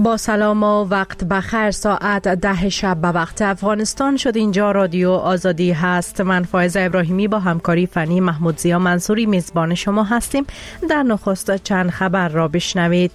با سلام و وقت بخیر. ساعت 10 شب به وقت افغانستان شد. اینجا رادیو آزادی هست. من فائزه ابراهیمی با همکاری فنی محمود زیا منصوری میزبان شما هستیم. در نخست چند خبر را بشنوید.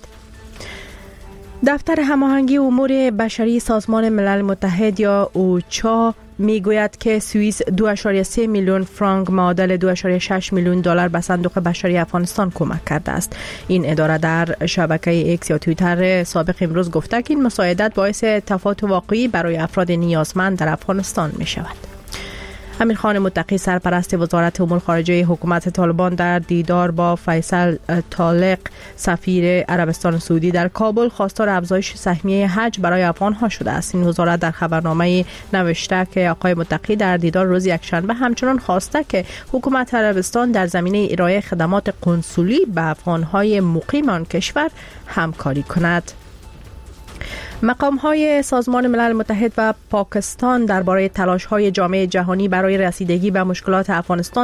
دفتر هماهنگی امور بشری سازمان ملل متحد یا اوچا میگوید که سوئیس 2.3 میلیون فرانک معادل 2.6 میلیون دلار به صندوق بشری افغانستان کمک کرده است. این اداره در شبکه ایکس یا توییتر سابق امروز گفته که این مساعدت باعث تفاوت واقعی برای افراد نیازمند در افغانستان می شود. امیرخان متقی سرپرست وزارت امور خارجه حکومت طالبان در دیدار با فیصل طالق سفیر عربستان سعودی در کابل خواستار افزایش سهمیه حج برای افغان‌ها شده است. این وزارت در خبرنامه نوشته که آقای متقی در دیدار روز یکشنبه همچنان خواسته که حکومت عربستان در زمینه ارائه خدمات قنسولی به افغان‌های مقیم آن کشور همکاری کند. مقام‌های سازمان ملل متحد و پاکستان درباره تلاش‌های جامعه جهانی برای رسیدگی به مشکلات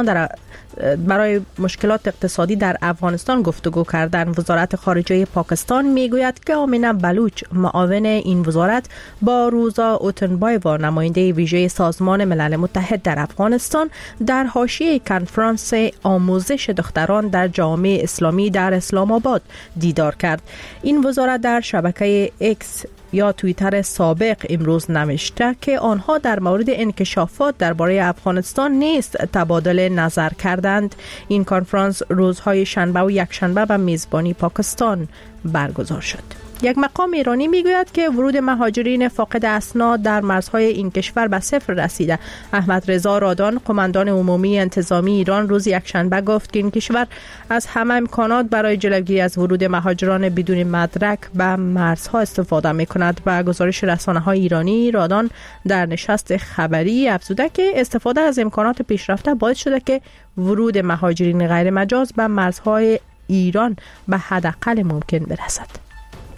مشکلات اقتصادی در افغانستان گفتگو کردند. وزارت خارجه پاکستان میگوید که آمینه بلوچ معاون این وزارت با روزا اوتنبایوا نماینده ویژه سازمان ملل متحد در افغانستان در حاشیه کنفرانس آموزش دختران در جامعه اسلامی در اسلام آباد دیدار کرد. این وزارت در شبکه ایکس یا توییتر سابق امروز نوشته که آنها در مورد انکشافات درباره افغانستان نیز تبادل نظر کردند. این کنفرانس روزهای شنبه و یکشنبه به میزبانی پاکستان برگزار شد. یک مقام ایرانی میگوید که ورود مهاجرین فاقد اسناد در مرزهای این کشور به صفر رسیده. احمد رضا رادان قماندان عمومی انتظامی ایران روز یکشنبه گفت که این کشور از همه امکانات برای جلوگیری از ورود مهاجران بدون مدرک به مرزها استفاده می‌کند. با گزارش رسانه‌های ایرانی، رادان در نشست خبری افزوده که استفاده از امکانات پیشرفته باعث شده که ورود مهاجرین غیر مجاز به مرزهای ایران به حداقل ممکن برسد.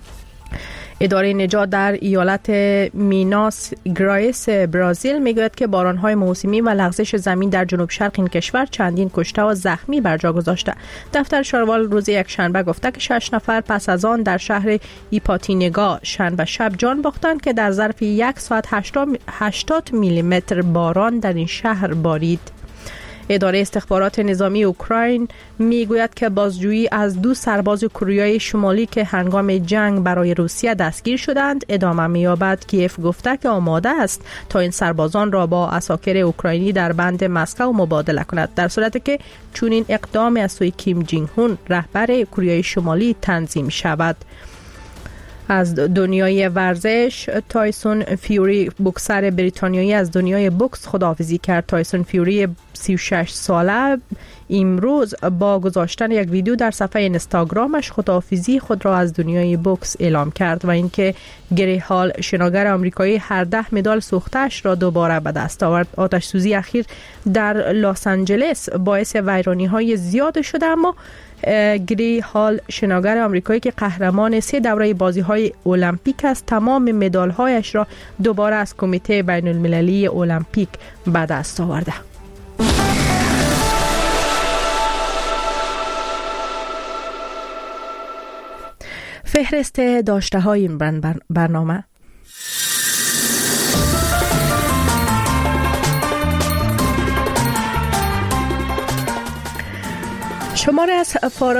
اداره نجات در ایالت میناس گرایس برزیل میگوید که بارانهای موسمی و لغزش زمین در جنوب شرق این کشور چندین کشته و زخمی بر جا گذاشته. دفتر شاروال روز یکشنبه گفته که 6 نفر پس از آن در شهر ایپاتینگا شنبه شب جان باختند که در ظرف یک ساعت 80 میلیمتر باران در این شهر بارید. اداره استخبارات نظامی اوکراین میگوید که بازجویی از 2 سرباز کره شمالی که هنگام جنگ برای روسیه دستگیر شدند ادامه می‌یابد. کیف گفته که آماده است تا این سربازان را با عساکر اوکراینی در بند مسکو مبادله کند در صورتی که چنین اقدام از سوی کیم جینگ هون رهبر کره شمالی تنظیم شود. از دنیای ورزش، تایسون فیوری بوکسر بریتانیایی از دنیای بوکس خداحافظی کرد. تایسون فیوری 36 ساله امروز با گذاشتن یک ویدیو در صفحه اینستاگرامش خداحافظی خود را از دنیای بوکس اعلام کرد و اینکه گری هال شناگر آمریکایی هر 10 مدال سوختش را دوباره به دست آورد. آتش سوزی اخیر در لس آنجلس باعث ویرانی‌های زیاد شده، اما گری هال شناگر آمریکایی که قهرمان 3 دوره بازی‌های المپیک است تمام مدال‌هایش را دوباره از کمیته بین‌المللی المپیک به دست آورده. فهرست داشته‌های این برنامه: شماری از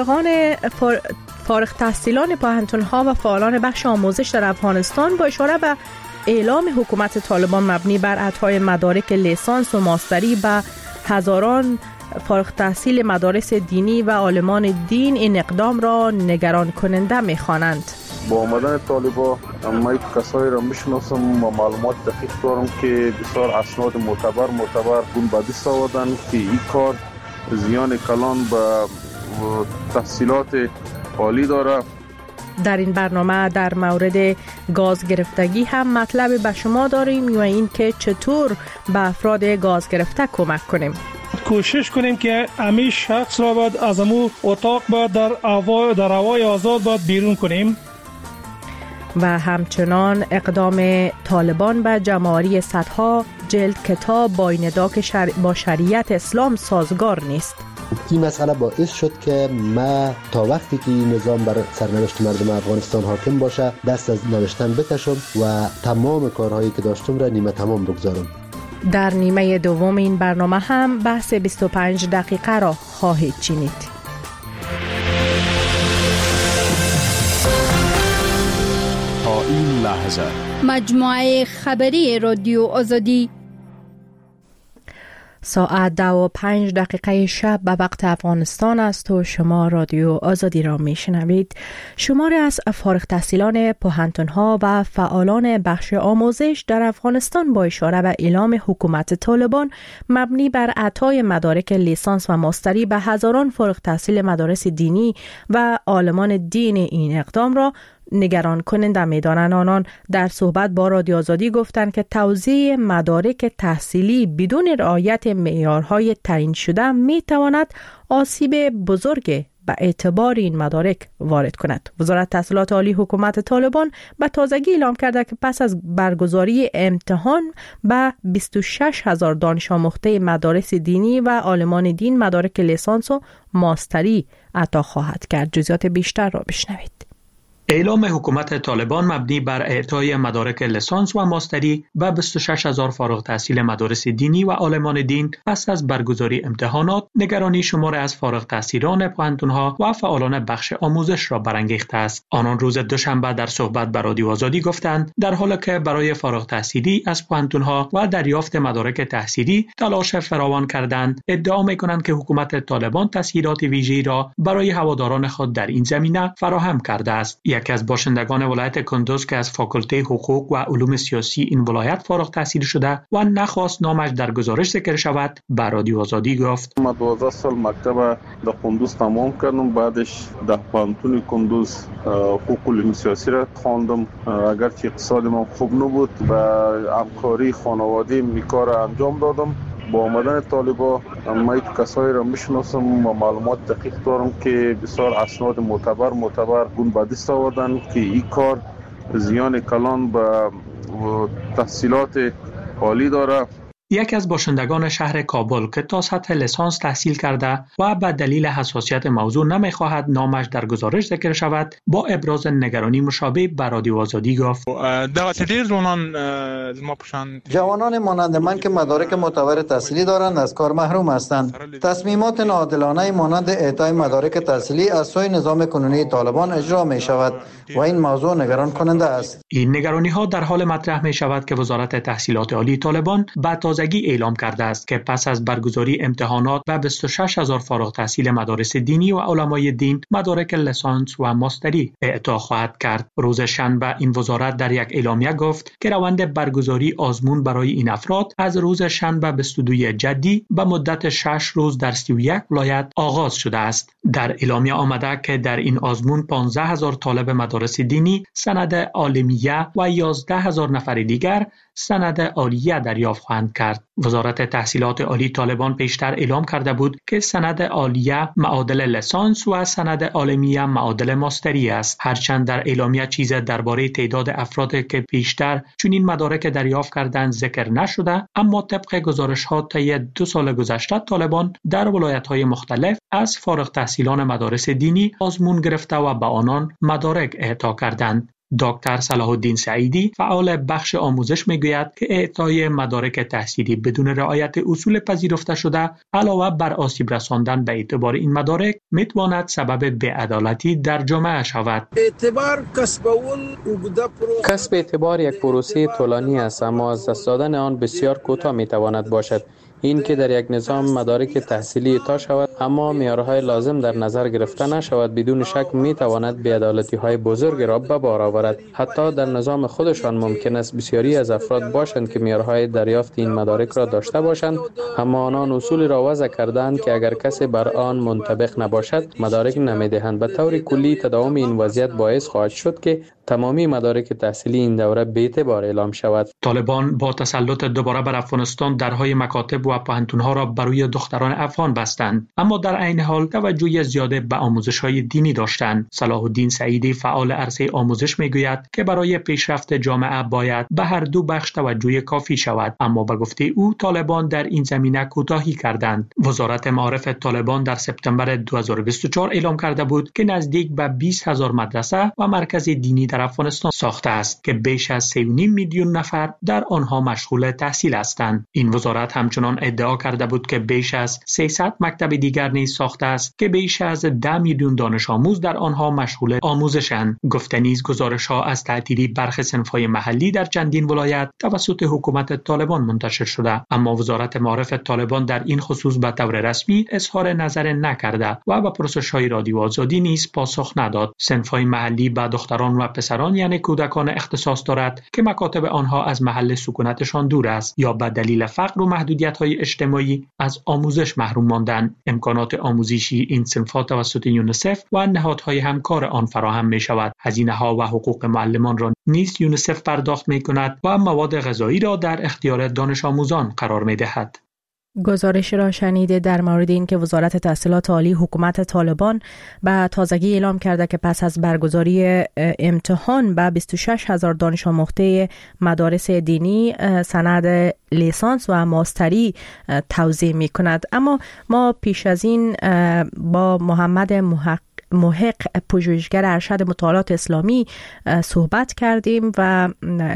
فارغ تحصیلان پوهنتون‌ها و فعالان بخش آموزش در افغانستان با اشاره به اعلام حکومت طالبان مبنی بر اعطای مدارک لیسانس و ماستری به هزاران فارغ تحصیل مدارس دینی و عالمان دین این اقدام را نگران کننده می‌خوانند. با آمدن طالبان من کسایی را میشناسم و معلومات دقیق دارم که بسیار اسناد معتبر گون به دست آوردن که این کار زیان کلان به تحصیلات عالی داره. در این برنامه در مورد گاز گرفتگی هم مطلب به شما داریم و این که چطور به افراد گاز گرفته کمک کنیم. کوشش کنیم که همه شخص را باید از امو اتاق باید در هوای آزاد باید بیرون کنیم. و همچنان اقدام طالبان به جمع‌آوری صدها جلد کتاب با این ادعا که با شریعت اسلام سازگار نیست. این مسئله باعث شد که ما تا وقتی که این نظام بر سرنوشت مردم افغانستان حاکم باشه دست از نوشتن بکشم و تمام کارهایی که داشتم را نیمه تمام بگذارم. در نیمه دوم این برنامه هم بحث 25 دقیقه را خواهید شنید. تا این لحظه مجموعه خبری رادیو آزادی ساعت 2:05 شب به وقت افغانستان است و شما رادیو آزادی را میشنوید. شماری از فارغ التحصیلان پوهنتون‌ها و فعالان بخش آموزش در افغانستان با اشاره به اعلام حکومت طالبان مبنی بر اعطای مدارک لیسانس و ماستری به هزاران فارغ التحصیل مدارس دینی و عالمان دین این اقدام را نگران کننده می‌دانند. آنان در صحبت با رادیو آزادی گفتند که توزیع مدارک تحصیلی بدون رعایت معیارهای تعیین شده می‌تواند آسیب بزرگ به اعتبار این مدارک وارد کند. وزارت تحصیلات عالی حکومت طالبان به تازگی اعلام کرده که پس از برگزاری امتحان به 26,000 دانش آموخته مدارس دینی و عالمان دین مدارک لیسانس و ماستری عطا خواهد کرد. جزئیات بیشتر را بشنوید. اعلام حکومت طالبان مبنی بر اعطای مدارک لیسانس و ماستری به 26,000 فارغ التحصیل مدارس دینی و عالمان دین پس از برگزاری امتحانات نگرانی شماری از فارغ التحصیلان پوهنتون‌ها و فعالان بخش آموزش را برانگیخته است. آنان روز دوشنبه در صحبت با رادیو آزادی گفتند در حالی که برای فارغ التحصیلی از پوهنتون‌ها و دریافت مدارک تحصیلی تلاش فراوان کردند، ادعا می‌کنند که حکومت طالبان تسهیلات ویژه‌ای را برای هواداران خود در این زمینه فراهم کرده است. یکی از باشندگان ولایت کندوز که از فاکولته حقوق و علوم سیاسی این ولایت فارغ التحصیل شده و نخواست نامش در گزارش ذکر شود به رادیو آزادی گفت: من 12 سال مکتب در کندوز تمام کردم، بعدش در پانتون کندوز حقوق و علوم سیاسی را خواندم. اگرچه اقتصاد من خوب نبود و همکاری خانوادگی می کار انجام دادم. با آمدن طالبا من کسایی را میشناسم و معلومات دقیق دارم که بسیار اسناد معتبر گون به دست آوردن که این کار زیان کلان به تحصیلات عالی داره. یکی از باشندگان شهر کابل که تا سطح لیسانس تحصیل کرده و به دلیل حساسیت موضوع نمیخواهد نامش در گزارش ذکر شود با ابراز نگرانی مشابه به رادیو آزادی گفت: جوانان مانند من که مدارک معتبر تحصیلی دارند از کار محروم هستند. تصمیمات ناعادلانه مانند اعطای مدارک تحصیلی از سوی نظام کنونی طالبان اجرا می شود و این موضوع نگران کننده است. این نگرانی ها در حال مطرح می شود که وزارت تحصیلات عالی طالبان به تازگی اعلام کرده است که پس از برگزاری امتحانات و 26,000 فارغ التحصیل مدارس دینی و علمای دین مدارک لیسانس و ماستری اعطا خواهد کرد. روز شنبه این وزارت در یک اعلامیه گفت که روند برگزاری آزمون برای این افراد از روز شنبه 22 جدی به مدت 6 روز در 31 ولایت آغاز شده است. در اعلامیه آمده که در این آزمون 15,000 طالب مدارس دینی سند عالمیه و 11,000 نفر دیگر سند عالیه دریافت خواهند کرد. وزارت تحصیلات عالی طالبان پیشتر اعلام کرده بود که سند عالیه معادل لیسانس و سند عالمیه معادل ماستری است. هرچند در اعلامیه چیزی درباره تعداد افرادی که پیشتر چنین مدارک دریافت کردند ذکر نشده، اما طبق گزارش‌ها طی 2 سال گذشته طالبان در ولایت‌های مختلف از فارغ التحصیلان مدارس دینی آزمون گرفته و به آنان مدارک اعطا کردند. دکتر صلاح الدین سعیدی فعال بخش آموزش میگوید که اعطای مدارک تحصیلی بدون رعایت اصول پذیرفته شده علاوه بر آسیب رساندن به اعتبار این مدارک میتواند سبب بی‌عدالتی در جامعه شود. کسب اعتبار یک پروسه طولانی است، اما از دست دادن آن بسیار کوتاه میتواند باشد. این که در یک نظام مدارک تحصیلی اعطا شود اما معیارهای لازم در نظر گرفته نشود بدون شک میتواند بی‌عدالتی‌های بزرگ را به بار آورد. حتی در نظام خودشان ممکن است بسیاری از افراد باشند که معیارهای دریافت این مدارک را داشته باشند، اما آنان اصول را وضع کردند که اگر کسی بر آن منطبق نباشد مدارک نمیدهند. به طور کلی تداوم این وضعیت باعث خواهد شد که تمامی مدارک تحصیلی این دوره بی‌اعتبار اعلام شود. طالبان با تسلط دوباره بر افغانستان درهای مکاتب و پوهنتون‌ها را برای دختران افغان بستند، اما در عین حال توجه زیاده به آموزش‌های دینی داشتند. صلاح الدین سعیدی فعال عرصه آموزش میگوید که برای پیشرفت جامعه باید به هر دو بخش توجه کافی شود، اما به گفته او طالبان در این زمینه کوتاهی کردند. وزارت معارف طالبان در سپتامبر 2024 اعلام کرده بود که نزدیک به 20,000 مدرسه و مرکز دینی در افغانستان ساخته است که بیش از 3.5 میلیون نفر در آنها مشغول تحصیل هستند. این وزارت همچنان ادعا کرده بود که بیش از 300 مکتب دیگر نیز ساخته است که بیش از 10 میلیون دانش آموز در آنها مشغول آموزشند. گفته نیز گزارش‌ها از تعطیلی برخی صنف‌های محلی در چندین ولایت توسط حکومت طالبان منتشر شده، اما وزارت معارف طالبان در این خصوص به طور رسمی اظهار نظر نکرده و به پرسش‌های رادیو آزادی نیز پاسخ نداد. صنف‌های محلی به دختران و پسران یعنی کودکان اختصاص دارد که مکاتب آنها از محل سکونتشان دور است یا به دلیل فقر و محدودیت‌های اجتماعی از آموزش محروم ماندند. امکانات آموزشی این صنف‌ها توسط یونیسف و نهادهای همکار آن فراهم می‌شود. هزینه‌ها و حقوق معلمان را نیز یونیسف پرداخت می‌کند و مواد غذایی را در اختیار دانش آموزان قرار می‌دهد. گزارش را شنیده در مورد این که وزارت تحصیلات عالی حکومت طالبان به تازگی اعلام کرده که پس از برگزاری امتحان به 26,000 دانش آموخته مدارس دینی سند لیسانس و ماستری توزیع می کند. اما ما پیش از این با محمد محق پژوهشگر ارشد مطالعات اسلامی صحبت کردیم و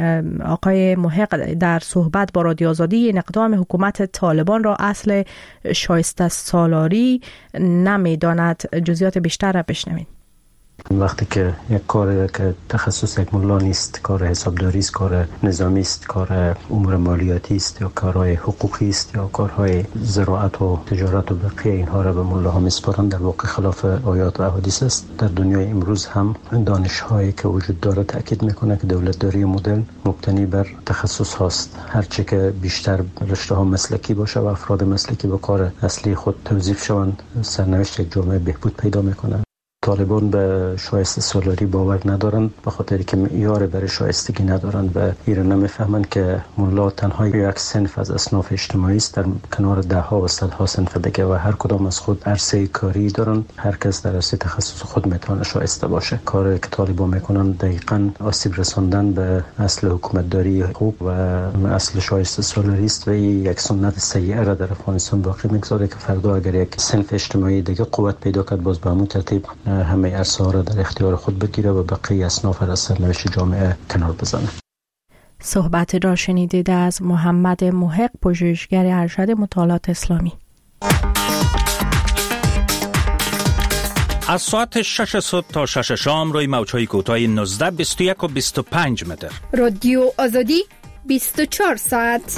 آقای محق در صحبت با رادیو آزادی اقدام حکومت طالبان را اصل شایسته سالاری نمی‌داند. جزئیات بیشتر را بشنوید. وقتی که یک کار که تخصص یک ملا نیست، کار حسابداری است، کار نظامی است، کار امور مالیاتی است یا کارهای حقوقی است یا کارهای زراعت و تجارت و بقیه اینها را به ملاها میسپارند، در واقع خلاف آیات و احادیث است. در دنیای امروز هم دانش‌هایی که وجود داره تاکید میکنه که دولتداری مدرن مبتنی بر تخصص هاست. هرچه که بیشتر رشته ها مسلکی باشه و افراد مسلکی به کار اصلی خود توظیف شوند، سرنوشت یک جامعه بهبود پیدا میکنه. طالبان به شایسته سالاری باور ندارند به خاطر که معیار برای شایستگی ندارند و ایران نمیفهمند که ملا تنها یک صنف از اصناف اجتماعی است در کنار دهها و صدها صنف دیگه و هر کدام از خود عرصه کاری دارند. هر کس در عرصه تخصص خود میتونه شایسته باشه. کاری که طالبان میکنن دقیقاً آسیب رساندن به اصل حکومتداری حقوق و اصل شایسته سالاری است و یک سنت سیئه را در افغانستان باقی میگذاره که فردا اگر یک صنف اجتماعی دیگه قوت پیدا کرد باز به همون ترتیب همه عرصه‌ها را در اختیار خود بگیره و بقیه اصناف را از سرنوشت جامعه کنار بزنه. صحبت را شنیدید از محمد محق پژوهشگر ارشد مطالعات اسلامی. از ساعت 6 صبح تا 6 شام روی موج‌های کوتاه 19 21 و 25 متر. رادیو آزادی 24 ساعت.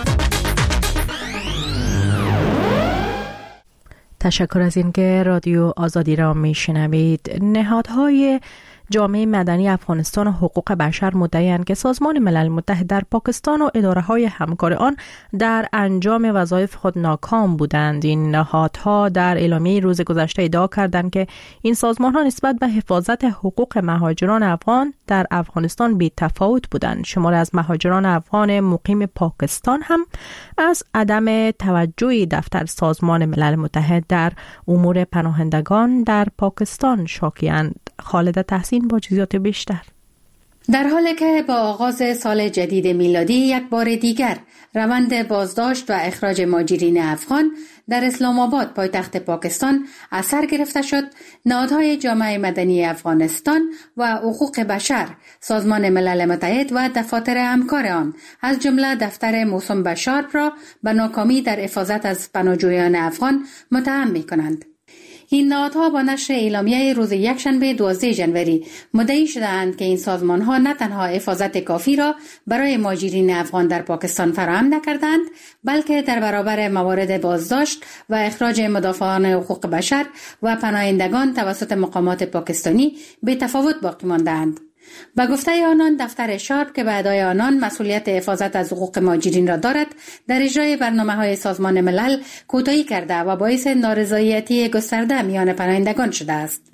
تشکر از اینکه رادیو آزادی را میشنوید. نهادهای جامعه مدنی افغانستان و حقوق بشر مدعی‌اند که سازمان ملل متحد در پاکستان و اداره‌های همکار آن در انجام وظایف خود ناکام بودند. این نهادها در اعلامیه روز گذشته ادعا کردند که این سازمان‌ها نسبت به حفاظت حقوق مهاجران افغان در افغانستان بی‌تفاوت بودند. شماری از مهاجران افغان مقیم پاکستان هم از عدم توجه دفتر سازمان ملل متحد در امور پناهندگان در پاکستان شاکی‌اند. خالد تحسین با جزئیات بیشتر. در حالی که با آغاز سال جدید میلادی یک بار دیگر روند بازداشت و اخراج مهاجرین افغان در اسلام آباد پایتخت پاکستان از سر گرفته شد، نهادهای جامعه مدنی افغانستان و حقوق بشر، سازمان ملل متحد و دفاتر همکار آن از جمله دفتر موسوم به شارپ را به ناکامی در حفاظت از پناهجویان افغان متهم می‌کنند. این نهادها با نشر اعلامیه روز یکشنبه 12 ژانویه مدعی شدند که این سازمان‌ها نه تنها حفاظت کافی را برای مهاجرین افغان در پاکستان فراهم نکردند، بلکه در برابر موارد بازداشت و اخراج مدافعان حقوق بشر و پناهندگان توسط مقامات پاکستانی به تفاوت باقی ماندند. به گفته آنان دفتر شارپ که به ادعای آنان مسئولیت حفاظت از حقوق مهاجرین را دارد، در اجرای برنامه‌های سازمان ملل کوتاهی کرده و باعث نارضایتی گسترده میان پناهندگان شده است.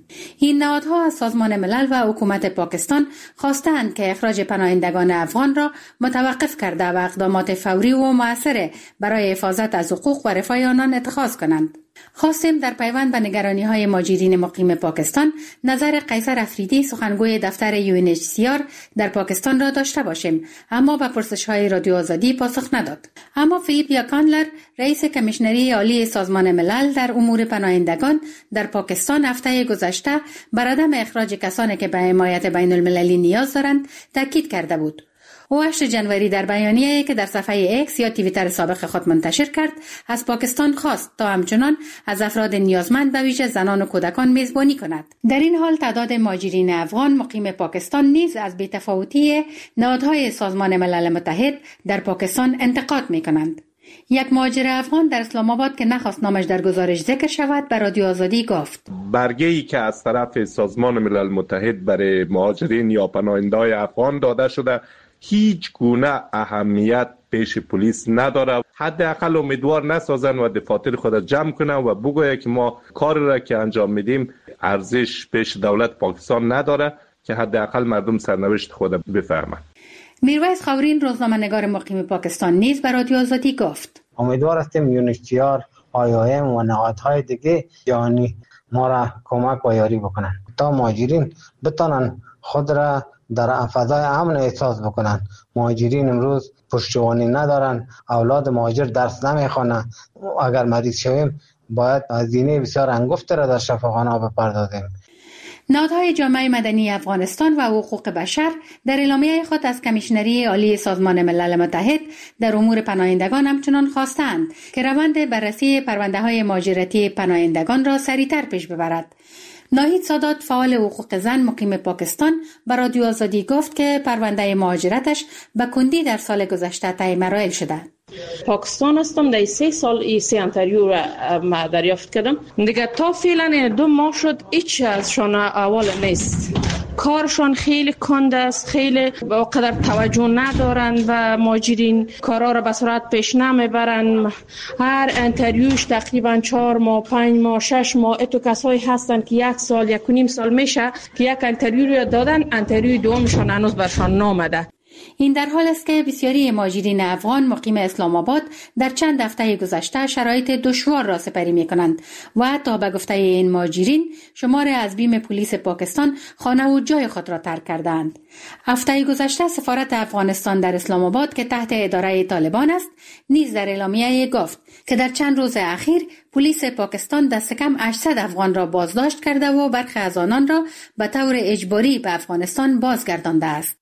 این نهادها از سازمان ملل و حکومت پاکستان خواستند که اخراج پناهندگان افغان را متوقف کرده و اقدامات فوری و مؤثر برای حفاظت از حقوق و رفاه آنان اتخاذ کنند. خواستیم در پیوند به نگرانی‌های مهاجرین مقیم پاکستان نظر قیصر افریدی سخنگوی دفتر UNHCR در پاکستان را داشته باشیم، اما به پرسش‌های رادیو آزادی پاسخ نداد. اما فیلیپ کانلر رئیس کمیشنری عالی سازمان ملل در امور پناهندگان در پاکستان هفته گذشته بر عدم اخراج کسانی که به حمایت بین المللی نیاز دارند تاکید کرده بود. او 8 جنوری در بیانیه‌ای که در صفحه ایکس یا توییتر سابق خود منتشر کرد از پاکستان خواست تا همچنان از افراد نیازمند به ویژه زنان و کودکان میزبانی کند. در این حال تعداد مهاجرین افغان مقیم پاکستان نیز از بی‌تفاوتی نهادهای سازمان ملل متحد در پاکستان انتقاد می‌کنند. یک مهاجر افغان در اسلام آباد که نخواست نامش در گزارش ذکر شود به رادیو آزادی گفت: برگه‌ای که از طرف سازمان ملل متحد برای مهاجرین یا پناهنده‌های افغان داده شده هیچ گونه اهمیت پیش پلیس نداره. حداقل امیدوار نسازن و دفاتر خود جمع کنن و بگویه که ما کاری را که انجام میدیم ارزش پیش دولت پاکستان نداره، که حداقل مردم سرنوشت خود بفهمند. میرویس خاورین روزنامه‌نگار مقیم پاکستان نیز به رادیو آزادی گفت: امیدوار هستیم UNHCR، IOM و نهادهای دیگه جهانی ما را کمک و یاری بکنن تا مهاجرین بتونن خود را در فضای امن احساس بکنن. مهاجرین امروز پشتوانه ندارن، اولاد مهاجر درس نمیخوانن. اگر مریض شویم باید هزینه بسیار انگفت را در شفاخانه بپردازیم. نهادهای جامعه مدنی افغانستان و حقوق بشر در اعلامیه خود از کمیشنری عالی سازمان ملل متحد در امور پناهندگان همچنان خواستند که روند بررسی پرونده‌های مهاجرتی پناهندگان را سریعتر پیش ببرد. ناهید سادات فعال حقوق زن مقیم پاکستان به رادیو آزادی گفت که پرونده مهاجرتش به کندی در سال گذشته طی مراحل شده. پاکستان هستم، در 3 سال 3 انتریو را دریافت کردم. دیگه تا فعلا 2 ماه شد هیچ ازشان اول نیست. کارشان خیلی کند است، خیلی با قدر توجه ندارن و مهاجرین کارا را به سرعت پیش نمیبرن. هر انتریوش تقریبا 4 ماه 5 ماه 6 ماه. اتو کسایی هستن که 1 سال 1.5 سال میشه که یک انتریو را دادن، انتریو دومشان هنوز برشان نامده. این در حال است که بسیاری مهاجرین افغان مقیم اسلام آباد در چند هفته گذشته شرایط دشوار را سپری می کنند و حتی به گفته این مهاجرین شمار از بیم پلیس پاکستان خانه و جای خود را ترک کردند. هفته گذشته سفارت افغانستان در اسلام آباد که تحت اداره طالبان است نیز در اعلامیه گفت که در چند روز اخیر پلیس پاکستان دست کم 800 افغان را بازداشت کرده و برخی از آنان را به طور اجباری به افغانستان بازگردانده است.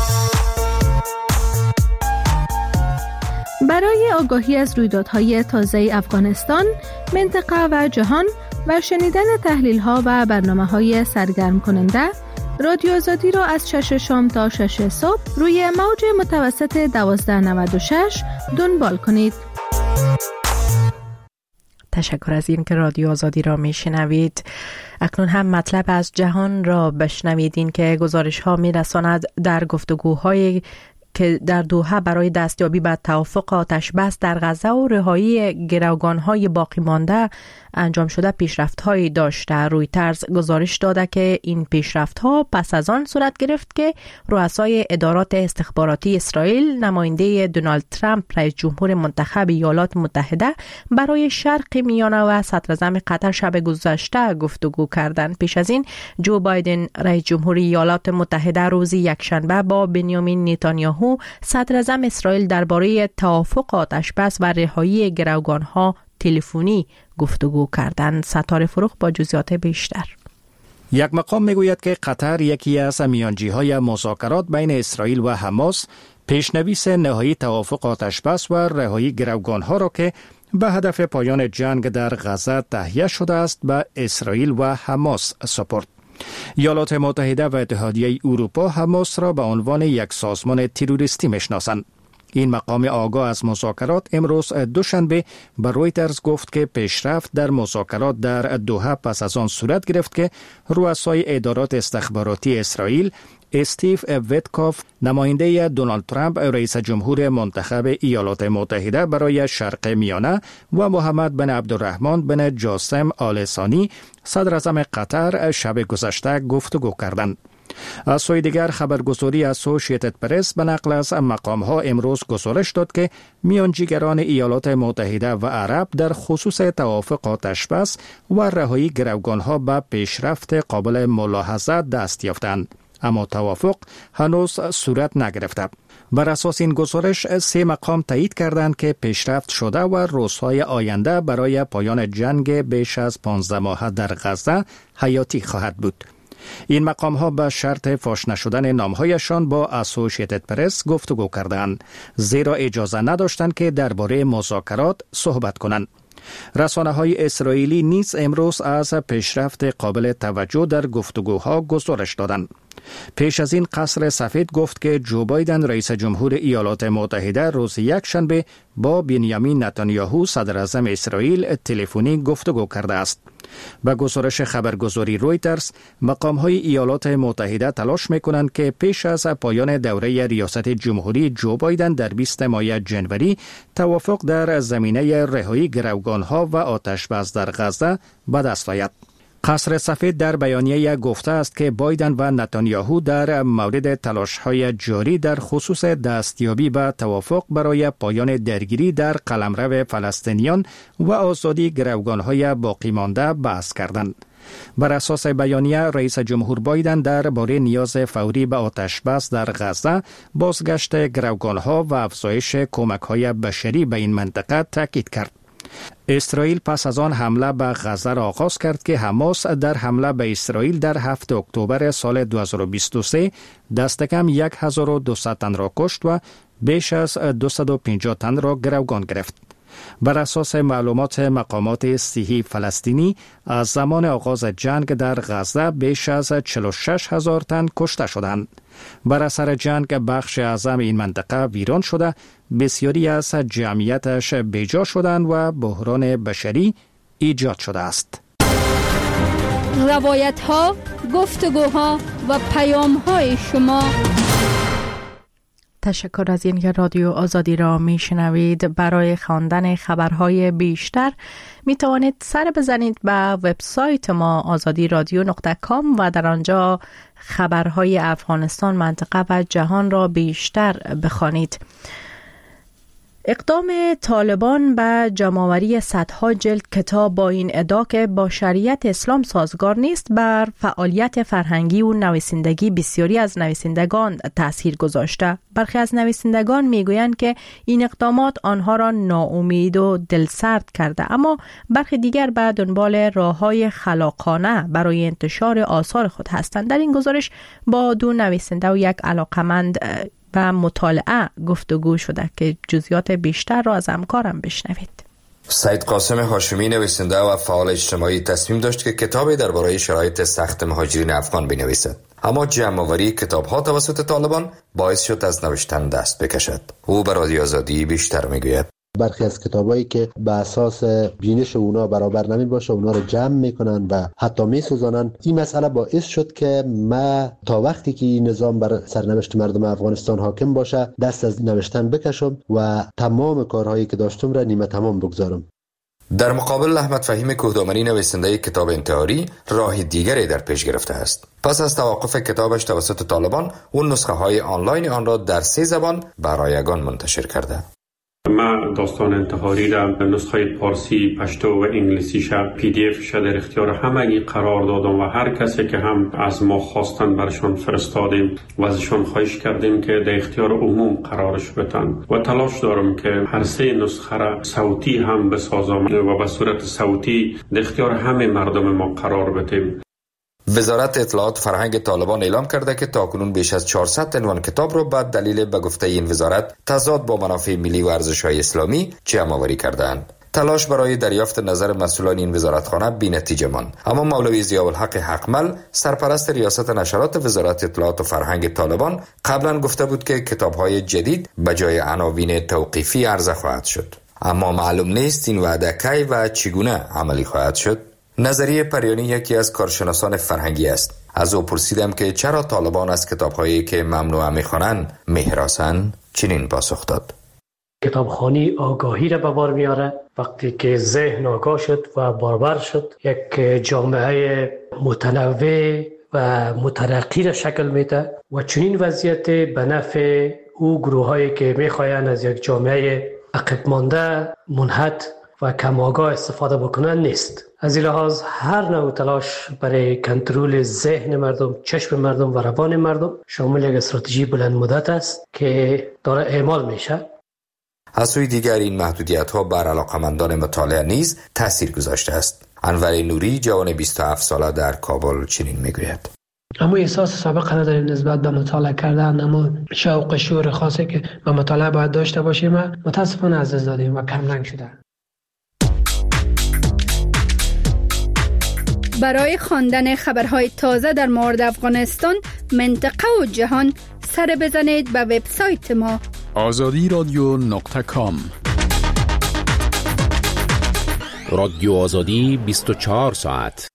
برای آگاهی از رویدادهای تازه افغانستان، منطقه و جهان و شنیدن تحلیل‌ها و برنامه‌های سرگرم کننده، رادیو آزادی را از 6 شام تا 6 صبح روی موج متوسط 1296 دنبال کنید. تشکر از این که رادیو آزادی را میشنوید. اکنون هم مطلب از جهان را بشنوید. این که گزارش ها میرساند در گفتگوهای که در دوحه برای دستیابی به توافق آتش بس در غزه و رهایی گروگان‌های باقی مانده انجام شده پیشرفت‌هایی داشته. رویترز گزارش داده که این پیشرفت‌ها پس از آن صورت گرفت که رؤسای ادارات استخباراتی اسرائیل، نماینده دونالد ترامپ رئیس جمهور منتخب ایالات متحده، برای شرق میانه و صدراعظم قطر شب گذشته گفتگو کردند. پیش از این جو بایدن رئیس جمهور ایالات متحده روز یکشنبه با بنیامین نتانیاهو صدراعظم اسرائیل درباره توافق آتش بس و رهایی گروگان‌ها تلفنی گفتگو کردند. ستاره فروخ با جزئیات بیشتر. یک مقام میگوید که قطر یکی از میانجی‌های مذاکرات بین اسرائیل و حماس پیشنویس نهایی توافق آتش بس و رهایی گروگان‌ها را که به هدف پایان جنگ در غزه تهیه شده است به اسرائیل و حماس سپرد. ایالات متحده و اتحادیه اروپا حماس را به عنوان یک سازمان تروریستی میشناسند. این مقام آگاه از مذاکرات امروز دوشنبه به رویترز گفت که پیشرفت در مذاکرات در دوحه پس از آن صورت گرفت که رؤسای ادارات استخباراتی اسرائیل، استیو ویتکوف نماینده دونالد ترامپ رئیس جمهور منتخب ایالات متحده برای شرق میانه و محمد بن عبدالرحمن بن جاسم آل ثانی صدر اعظم قطر شب گذشته گفتگو کردند. از سوی دیگر خبرگزاری اسوسییتد پرس به نقل از مقام‌ها امروز گزارش داد که میانجیگران ایالات متحده و عرب در خصوص توافق آتشبس و رهایی گروگان‌ها به پیشرفت قابل ملاحظه دست یافتند، اما توافق هنوز صورت نگرفته. بر اساس این گزارش 3 مقام تایید کردند که پیشرفت شده و روزهای آینده برای پایان جنگ بیش از 15 ماه در غزه حیاتی خواهد بود. این مقام ها به شرط فاش نشدن نامهایشان با اسوسییتد پرس گفتگو کردند، زیرا اجازه نداشتند که درباره مذاکرات صحبت کنند. رسانه های اسرائیلی نیز امروز از پیشرفت قابل توجه در گفتگوها گزارش دادند. پیش از این قصر سفید گفت که جو بایدن رئیس جمهور ایالات متحده روز یکشنبه با بنیامین نتانیاهو صدر اعظم اسرائیل تلفنی گفتگو کرده است. به گزارش خبرگزاری رویترز، مقام‌های ایالات متحده تلاش می‌کنند که پیش از پایان دوره ریاست جمهوری جو بایدن در 20 ماه جنوری توافق در زمینه رهایی گروگان‌ها و آتش‌بس در غزه به دست آید. قصر سفید در بیانیه گفته است که بایدن و نتانیاهو در مورد تلاش‌های جاری در خصوص دستیابی به توافق برای پایان درگیری در قلمرو فلسطینیان و آزادی گروگان‌های باقی مانده بحث کردند. بر اساس بیانیه، رئیس جمهور بایدن درباره نیاز فوری به آتشبس در غزه، بازگشت گروگان‌ها و افزایش کمک‌های بشری به این منطقه تاکید کرد. اسرائیل پس از آن حمله به غزه را آغاز کرد که حماس در حمله به اسرائیل در 7 اکتبر سال 2023 دست کم 1200 تن را کشت و بیش از 250 تن را گروگان گرفت. بر اساس معلومات مقامات صحی فلسطینی، از زمان آغاز جنگ در غزه بیش از 46,000 تن کشته شدند. بر اثر جنگ بخش اعظم این منطقه ویران شده، بسیاری از جمعیتش بیجا شدند و بحران بشری ایجاد شده است. روایت ها، گفتگوها و پیام های شما. تشکر از اینکه رادیو آزادی را میشنوید. برای خواندن خبرهای بیشتر می توانید سر بزنید به وبسایت ما azadi.radio.com و در آنجا خبرهای افغانستان، منطقه و جهان را بیشتر بخوانید. اقدام طالبان به جمع‌آوری صدها جلد کتاب با این ادعا که با شریعت اسلام سازگار نیست بر فعالیت فرهنگی و نویسندگی بسیاری از نویسندگان تأثیر گذاشته. برخی از نویسندگان میگویند که این اقدامات آنها را ناامید و دلسرد کرده، اما برخی دیگر به دنبال راه‌های خلاقانه برای انتشار آثار خود هستند. در این گزارش با 2 نویسنده و 1 علاقمند و مطالعه گفتگو شده که جزئیات بیشتر را از همکارم بشنوید. سید قاسم هاشمی، نویسنده و فعال اجتماعی، تصمیم داشت که کتابی درباره شرایط سخت مهاجرین افغان بنویسد، اما جمع‌آوری کتاب‌ها توسط طالبان باعث شد از نوشتن دست بکشد. او به رادیو آزادی بیشتر میگوید. برخی از کتابایی که به اساس بینش اونا برابر نمی باشه اونا رو جمع میکنن و حتی میسوزانن. این مسئله باعث شد که ما تا وقتی که این نظام بر سرنوشت مردم افغانستان حاکم باشه دست از نوشتن بکشم و تمام کارهایی که داشتم را نیمه تمام بگذارم. در مقابل، احمد فهیم کوهدامنی، نویسنده کتاب انتحاری، راه دیگری در پیش گرفته است. پس از توقف کتابش توسط طالبان، اون نسخه های آنلاین آن را در 3 زبان برایگان منتشر کرده. من داستان انتحاری را به نسخه پارسی، پشتو و انگلیسی PDF در اختیار همگی قرار دادم و هر کسی که هم از ما خواستن برشان فرستادیم و ازشان خواهش کردیم که در اختیار عموم قرارش بدن و تلاش دارم که هر 3 نسخه را صوتی هم بسازم و به صورت صوتی در اختیار همه مردم ما قرار بدیم. وزارت اطلاعات فرهنگ طالبان اعلام کرده که تاکنون بیش از 400 عنوان کتاب را به دلیل به گفته این وزارت تضاد با منافع ملی و ارزش‌های اسلامی جمع‌آوری کرده‌اند. تلاش برای دریافت نظر مسئولان این وزارتخانه بی‌نتیجه ماند، اما مولوی ضیاءالحق حقمل، سرپرست ریاست نشرات وزارت اطلاعات و فرهنگ طالبان، قبلا گفته بود که کتاب‌های جدید به جای عناوین توقیفی عرضه خواهد شد، اما معلوم نیست این وعده کی و چگونه عملی خواهد شد. نظریه پریانی یکی از کارشناسان فرهنگی است. از او پرسیدم که چرا طالبان از کتاب‌هایی که ممنوع می‌خوانند می‌هراسند. چنین پاسخ داد: کتابخوانی آگاهی را به بار میاره. وقتی که ذهن آگاه شد و بارور شد، یک جامعه متنوع و مترقی را شکل میده و چنین وضعیت به نفع او گروهایی که میخواین از یک جامعه عقب مانده، منحط و کم آگاه استفاده بکنن نیست. از این لحاظ هر نوع تلاش برای کنترل ذهن مردم، چشم مردم و روان مردم شامل یک استراتژی بلند مدت است که داره اعمال میشه. از سوی دیگر این محدودیت‌ها بر علاقمندان مطالعه نیز تأثیر گذاشته است. انور نوری، جوان 27 ساله در کابل، چنین میگوید: اما احساس سابقه نداریم نسبت به مطالعه کردن، اما شوق شعور خاصی که به مطالعه باید داشته باشیم متاسفانه از دست دادیم و کم رنگ شده. برای خواندن خبرهای تازه در مورد افغانستان، منطقه و جهان، سر بزنید به وبسایت ما azadiradyo.com. رادیو آزادی 24 ساعت.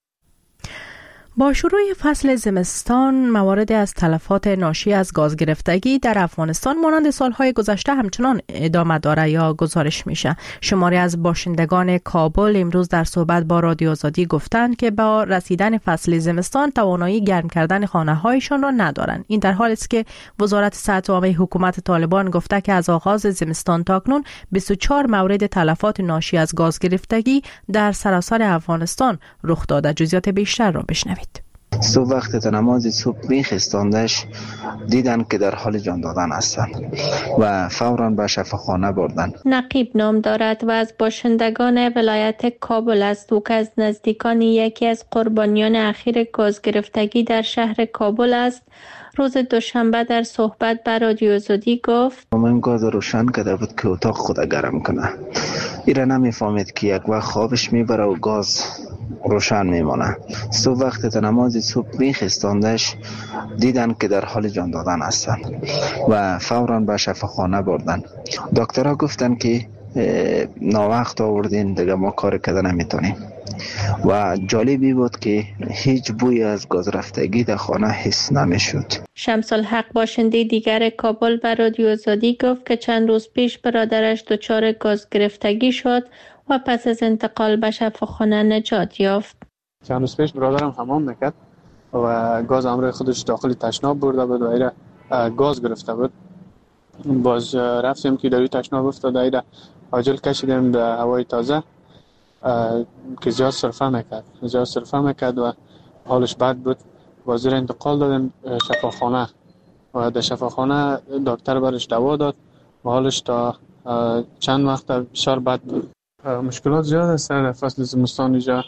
با شروع فصل زمستان، مواردی از تلفات ناشی از گاز گرفتگی در افغانستان مانند سالهای گذشته همچنان ادامه داره یا گزارش میشه. شماری از باشندگان کابل امروز در صحبت با رادیو آزادی گفتند که با رسیدن فصل زمستان توانایی گرم کردن خانه‌هایشان را ندارند. این در حالی است که وزارت صحت عامه حکومت طالبان گفته که از آغاز زمستان تاکنون 24 مورد تلفات ناشی از گاز گرفتگی در سراسر افغانستان رخ داده. جزئیات بیشتر را بشنوید. صبح وقت نماز صبح میخستاندش دیدن که در حال جان دادن هستند و فوراً به شفاخانه بردن. نقیب نام دارد و از باشندگان ولایت کابل است. او که از نزدیکان یکی از قربانیان اخیر گاز گرفتگی در شهر کابل است، روز دوشنبه در صحبت با رادیو آزادی گفت: من گاز روشن کرده بود که اتاق خود گرم کنه. ایره نمیفهمید که یک وقت خوابش میبره و گاز روشن میمونه. صبح وقت نماز صبح میخستاندش دیدن که در حال جان دادن هستند و فوراً به شفاخانه بردن. دکترها گفتن که ناوقت آوردین، دیگه ما کار کردن نمیتونیم. و جالبی بود که هیچ بوی از گاز رفتگی در خانه حس نمیشد. شمس الحق باشنده دیگر کابل به رادیو آزادی گفت که چند روز پیش برادرش دچار گاز گرفتگی شد و پس از انتقال به شفاخانه نجات یافت. چند روز پیش برادرم حمام میکرد و گاز امروی خودش داخل تشناب برده بود و ایره گاز گرفته بود. باز رفتیم که در تشناب افتاد، ایره عاجل کشیدیم به هوای تازه که زیاد صرفه میکرد و حالش بد بود. وزیر انتقال دادیم شفاخانه و در شفاخانه دکتر برش دوا داد و حالش تا چند وقت بسیار بد بود. مشکلات زیاد است در فصل زمستان. اینجا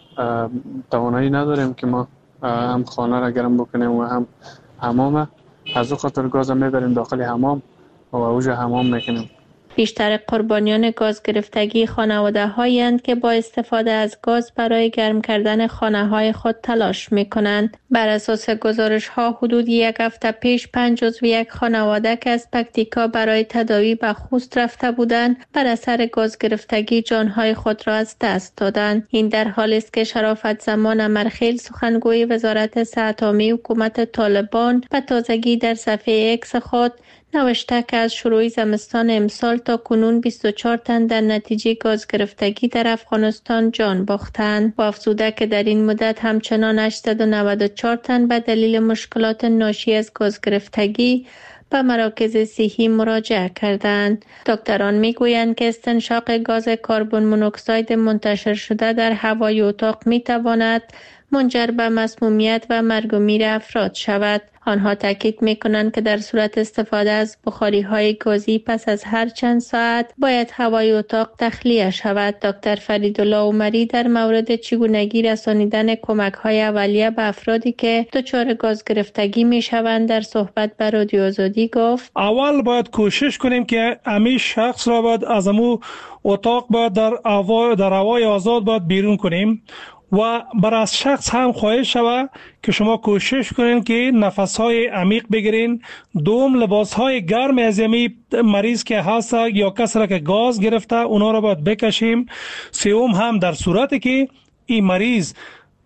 توانایی نداریم که ما هم خانه را گرم بکنیم و هم حمام. از او خاطر گاز میبریم داخل حمام و اوجا حمام میکنیم. بیشتر قربانیان گاز گرفتگی خانواده هایند که با استفاده از گاز برای گرم کردن خانه های خود تلاش می کنند. بر اساس گزارش ها حدود یک هفته پیش 5 عضو یک خانواده که از پکتیکا برای تداوی به خوست رفته بودند بر اثر گاز گرفتگی جانهای خود را از دست دادند. این در حالی است که شرافت زمان امرخیل سخنگوی وزارت صحت عامه حکومت طالبان به تازگی در صفحه اکس خود نوشته که از شروع زمستان امسال تا کنون 24 تن در نتیجه گاز گرفتگی در افغانستان جان باختند و افزوده که در این مدت همچنان 894 تن به دلیل مشکلات ناشی از گاز گرفتگی به مراکز صحی مراجعه کردند. دکتران میگویند که استنشاق گاز کربن مونوکساید منتشر شده در هوای اتاق میتواند منجر به مسمومیت و مرگ و میر افراد شود. آنها تاکید میکنند که در صورت استفاده از بخاری‌های گازی پس از هر چند ساعت باید هوای اتاق تخلیه شود. دکتر فریدالله عمری در مورد چگونگی رسانیدن کمک‌های اولیه به افرادی که دچار گاز گرفتگی میشوند در صحبت با رادیو آزادی گفت: اول باید کوشش کنیم که همین شخص را باید از امو اتاق باید در هوای آزاد باید بیرون کنیم و برای از شخص هم خواهش شود که شما کوشش کنین که نفس‌های عمیق بگیرین. دوم، لباس‌های گرم از مریض که هست یا کسی را که گاز گرفته اونا را باید بکشیم. سوم، هم در صورتی که این مریض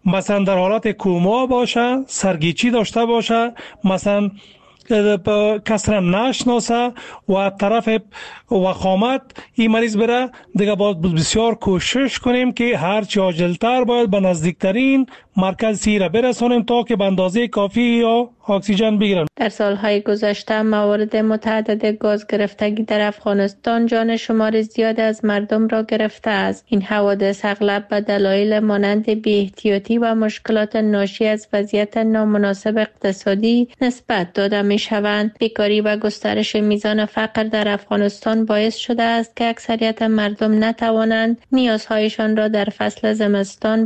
مثلا در حالت کوما باشه، سرگیچی داشته باشه، مثلا کس را نشناسه و طرف وخامت این مریض بره، دیگه باید بسیار کوشش کنیم که هرچی عاجلتر باید به نزدیکترین مرکز سی را برسانیم تا که به اندازه کافی یا اکسیژن بگیرن. در سالهای گذشته موارد متعدد گاز گرفتگی در افغانستان جان شمار زیاد از مردم را گرفته است. این حوادث اغلب به دلایل مانند بی‌احتیاطی و مشکلات ناشی از وضعیت نامناسب اقتصادی نسبت داده می شوند. بیکاری و گسترش میزان فقر در افغانستان باعث شده است که اکثریت مردم نتوانند نیازهایشان را در فصل زمستان